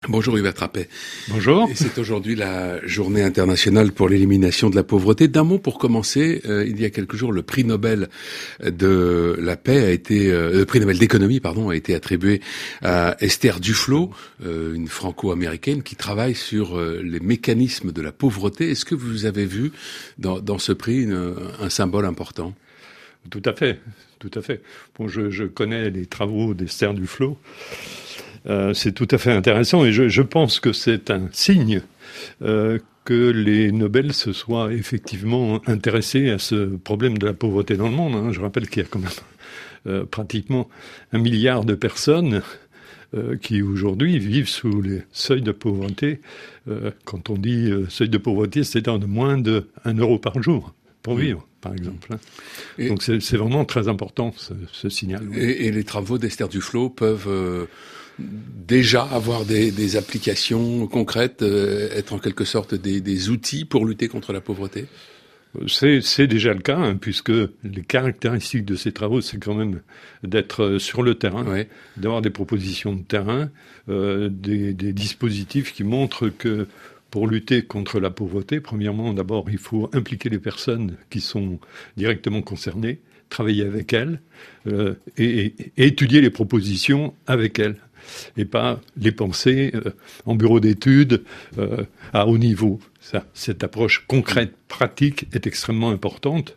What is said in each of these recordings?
Bonjour Hubert Trappet. Bonjour. Et c'est aujourd'hui la journée internationale pour l'élimination de la pauvreté. D'un mot pour commencer, il y a quelques jours, le prix Nobel de la paix a été, le prix Nobel d'économie, a été attribué à Esther Duflo, une franco-américaine qui travaille sur les mécanismes de la pauvreté. Est-ce que vous avez vu dans ce prix un symbole important? Tout à fait. Bon, je connais les travaux d'Esther Duflo. C'est tout à fait intéressant et je pense que c'est un signe que les Nobel se soient effectivement intéressés à ce problème de la pauvreté dans le monde. Je rappelle qu'il y a quand même pratiquement 1 milliard de personnes qui aujourd'hui vivent sous les seuils de pauvreté. Quand on dit seuil de pauvreté, c'est-à-dire de moins de 1 euro par jour pour vivre, par exemple. Donc c'est vraiment très important ce signal. Oui. Et les travaux d'Esther Duflo peuvent déjà avoir des applications concrètes, être en quelque sorte des outils pour lutter contre la pauvreté? C'est déjà le cas, puisque les caractéristiques de ces travaux, c'est quand même d'être sur le terrain, d'avoir des propositions de terrain, des dispositifs qui montrent que pour lutter contre la pauvreté, premièrement, d'abord, il faut impliquer les personnes qui sont directement concernées, travailler avec elles et étudier les propositions avec elles. Et pas les penser en bureau d'études à haut niveau. Cette approche concrète, pratique, est extrêmement importante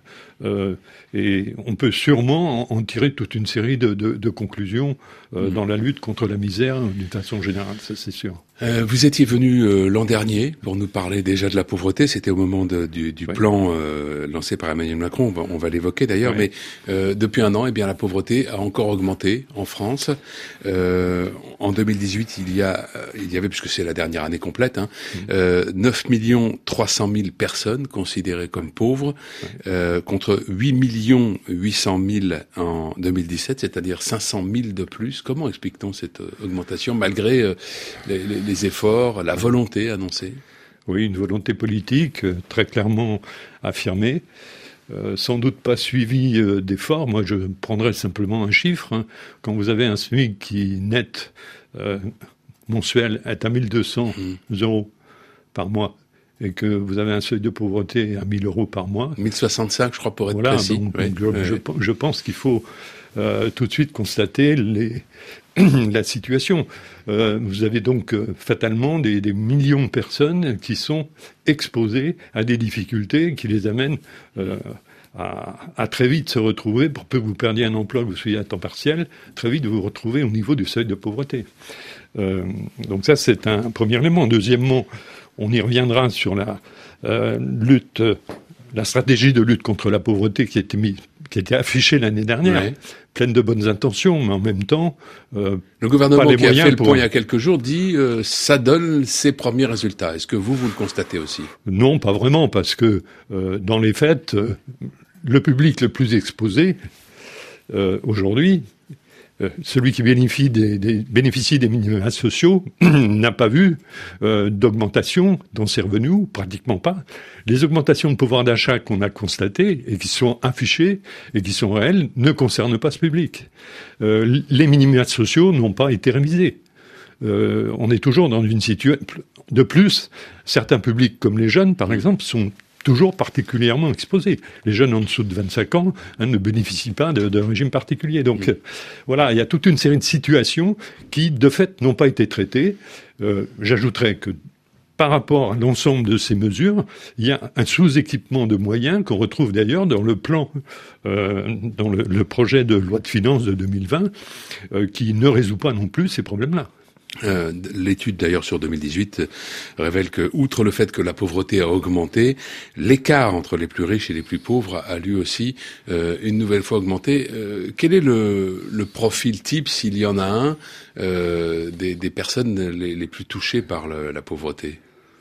et on peut sûrement en tirer toute une série de conclusions dans la lutte contre la misère d'une façon générale, ça c'est sûr. Vous étiez venu l'an dernier pour nous parler déjà de la pauvreté, c'était au moment du plan lancé par Emmanuel Macron, on va l'évoquer d'ailleurs, mais depuis un an, la pauvreté a encore augmenté en France. En 2018, il y avait, puisque c'est la dernière année complète, 9 300 000 personnes considérées comme pauvres, contre 8 800 000 en 2017, c'est-à-dire 500 000 de plus. Comment explique-t-on cette augmentation malgré les efforts, la volonté annoncée? Oui, une volonté politique très clairement affirmée, sans doute pas suivie d'efforts. Moi, je prendrais simplement un chiffre. Quand vous avez un SMIC qui net mensuel est à 1 200 euros par mois, et que vous avez un seuil de pauvreté à 1 000 euros par mois. 1065, je crois, pour être précis. Je pense qu'il faut tout de suite constater la situation. Vous avez donc fatalement des millions de personnes qui sont exposées à des difficultés qui les amènent à très vite se retrouver, pour peu que vous perdiez un emploi, que vous soyez à temps partiel, très vite vous vous retrouvez au niveau du seuil de pauvreté. Donc ça, c'est un premier élément. Deuxièmement, on y reviendra sur la stratégie de lutte contre la pauvreté qui a été affichée l'année dernière, pleine de bonnes intentions, mais en même temps, le gouvernement qui a fait le point il y a quelques jours dit ça donne ses premiers résultats. Est-ce que vous le constatez aussi? Non, pas vraiment, parce que dans les faits, le public le plus exposé aujourd'hui, celui qui bénéficie des minima sociaux n'a pas vu d'augmentation dans ses revenus, pratiquement pas. Les augmentations de pouvoir d'achat qu'on a constatées et qui sont affichées et qui sont réelles ne concernent pas ce public. Les minima sociaux n'ont pas été révisés. On est toujours dans une situation. De plus, certains publics, comme les jeunes par exemple, sont toujours particulièrement exposés. Les jeunes en dessous de 25 ans ne bénéficient pas de régime particulier. Donc voilà, il y a toute une série de situations qui, de fait, n'ont pas été traitées. J'ajouterais que par rapport à l'ensemble de ces mesures, il y a un sous-équipement de moyens qu'on retrouve d'ailleurs dans le plan, dans le projet de loi de finances de 2020, qui ne résout pas non plus ces problèmes-là. L'étude d'ailleurs sur 2018 révèle que, outre le fait que la pauvreté a augmenté, l'écart entre les plus riches et les plus pauvres a lui aussi une nouvelle fois augmenté. Quel est le profil type, s'il y en a un, des personnes les plus touchées par la pauvreté?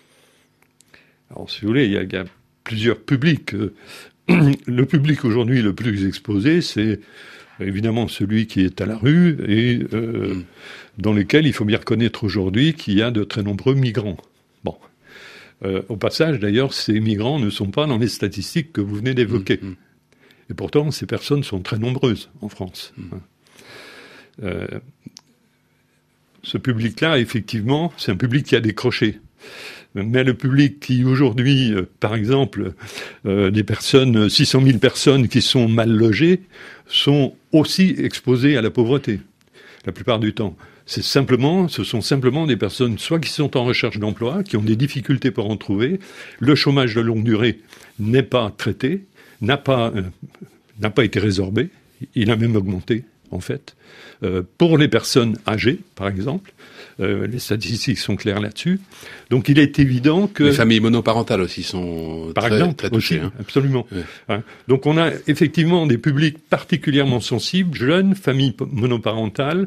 Alors, si vous voulez, il y a plusieurs publics. Le public aujourd'hui le plus exposé, c'est évidemment celui qui est à la rue et dans lequel il faut bien reconnaître aujourd'hui qu'il y a de très nombreux migrants. Bon. Au passage, d'ailleurs, ces migrants ne sont pas dans les statistiques que vous venez d'évoquer. Et pourtant, ces personnes sont très nombreuses en France. ce public-là, effectivement, c'est un public qui a décroché. Mais le public qui aujourd'hui, par exemple, des personnes, 600 000 personnes qui sont mal logées, sont aussi exposées à la pauvreté, la plupart du temps. Ce sont simplement des personnes soit qui sont en recherche d'emploi, qui ont des difficultés pour en trouver, le chômage de longue durée n'est pas traité, n'a pas été résorbé, il a même augmenté, en fait. Pour les personnes âgées, par exemple, les statistiques sont claires là-dessus. Donc il est évident que... Les familles monoparentales aussi sont très touchées. Aussi, absolument. Ouais. Donc on a effectivement des publics particulièrement sensibles, jeunes, familles monoparentales,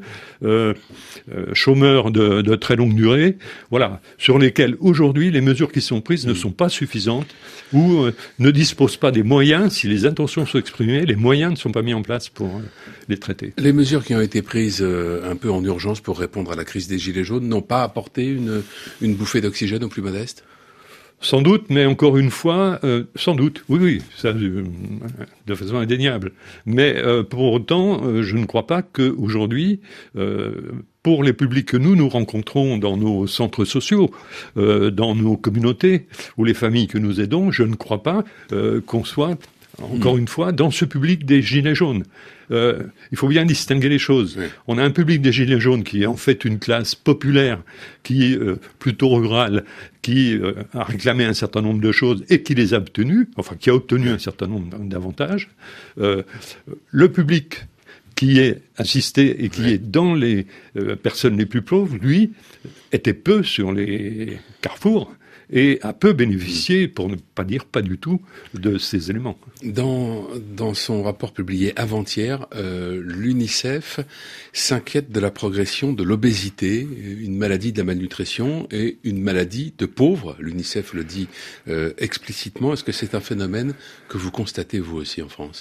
chômeurs de très longue durée, voilà, sur lesquels aujourd'hui les mesures qui sont prises ne sont pas suffisantes ou ne disposent pas des moyens, si les intentions sont exprimées, les moyens ne sont pas mis en place pour les traiter. Les mesures qui ont été prises un peu en urgence pour répondre à la crise des Gilets jaunes n'ont pas apporté une bouffée d'oxygène aux plus modestes ? Sans doute, mais encore une fois, sans doute, oui, ça, de façon indéniable. Mais pour autant, je ne crois pas qu'aujourd'hui, pour les publics que nous rencontrons dans nos centres sociaux, dans nos communautés ou les familles que nous aidons, je ne crois pas qu'on soit, encore une fois, dans ce public des Gilets jaunes. Il faut bien distinguer les choses. Oui. On a un public des Gilets jaunes qui est en fait une classe populaire, qui est plutôt rurale, qui a réclamé un certain nombre de choses et qui les a obtenues, enfin qui a obtenu un certain nombre d'avantages. Le public qui est assisté et qui est dans les personnes les plus pauvres, lui, était peu sur les carrefours et a peu bénéficié, pour ne pas dire pas du tout, de ces éléments. Dans son rapport publié avant-hier, l'UNICEF s'inquiète de la progression de l'obésité, une maladie de la malnutrition et une maladie de pauvres. L'UNICEF le dit explicitement. Est-ce que c'est un phénomène que vous constatez vous aussi en France ?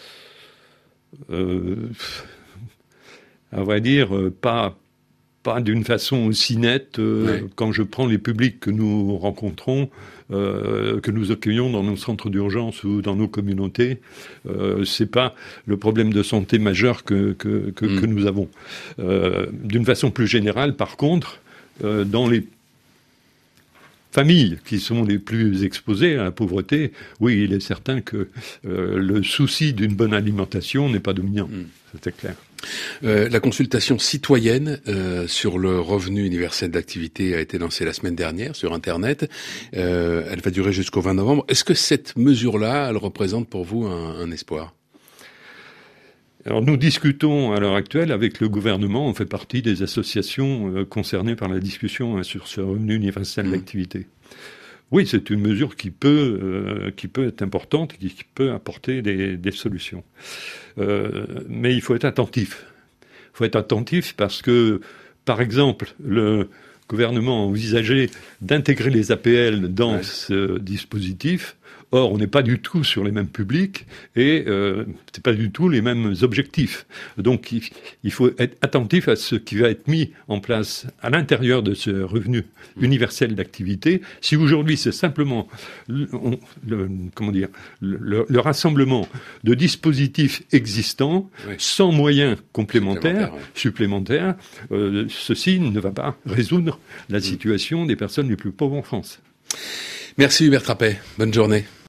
À vrai dire, pas d'une façon aussi nette. Quand je prends les publics que nous rencontrons, que nous accueillons dans nos centres d'urgence ou dans nos communautés, c'est pas le problème de santé majeur que nous avons. D'une façon plus générale, par contre, dans les familles qui sont les plus exposées à la pauvreté, oui, il est certain que le souci d'une bonne alimentation n'est pas dominant. C'est clair. La consultation citoyenne sur le revenu universel d'activité a été lancée la semaine dernière sur Internet. Elle va durer jusqu'au 20 novembre. Est-ce que cette mesure-là, elle représente pour vous un espoir ? Alors nous discutons à l'heure actuelle avec le gouvernement, on fait partie des associations concernées par la discussion sur ce revenu universel d'activité. Oui, c'est une mesure qui peut être importante, qui peut apporter des solutions. Mais il faut être attentif. Il faut être attentif parce que, par exemple, le gouvernement a envisagé d'intégrer les APL dans ce dispositif. Or, on n'est pas du tout sur les mêmes publics et c'est pas du tout les mêmes objectifs. Donc, il faut être attentif à ce qui va être mis en place à l'intérieur de ce revenu universel d'activité. Si aujourd'hui, c'est simplement le rassemblement de dispositifs existants sans moyens supplémentaires, ceci ne va pas résoudre la situation des personnes les plus pauvres en France. Merci Hubert Trappet. Bonne journée.